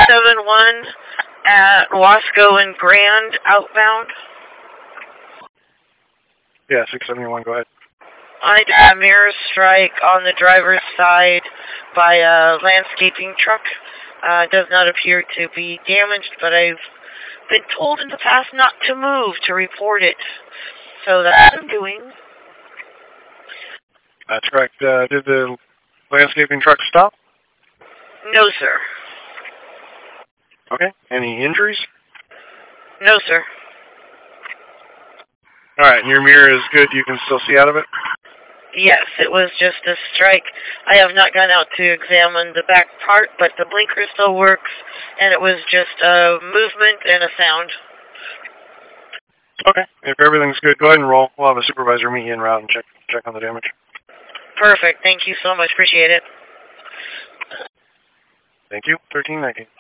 671 at Wasco and Grand outbound. Yeah, 671, go ahead. I did a mirror strike on the driver's side by a landscaping truck. Does not appear to be damaged, but I've been told in the past not to move to report it. So that's what I'm doing. That's correct. Did the landscaping truck stop? No, sir. Okay. Any injuries? No, sir. All right. Your mirror is good. You can still see out of it? Yes, it was just a strike. I have not gone out to examine the back part, but the blinker still works, and it was just a movement and a sound. Okay. If everything's good, go ahead and roll. We'll have a supervisor meet you en route and check on the damage. Perfect. Thank you so much. Appreciate it. Thank you. 1319.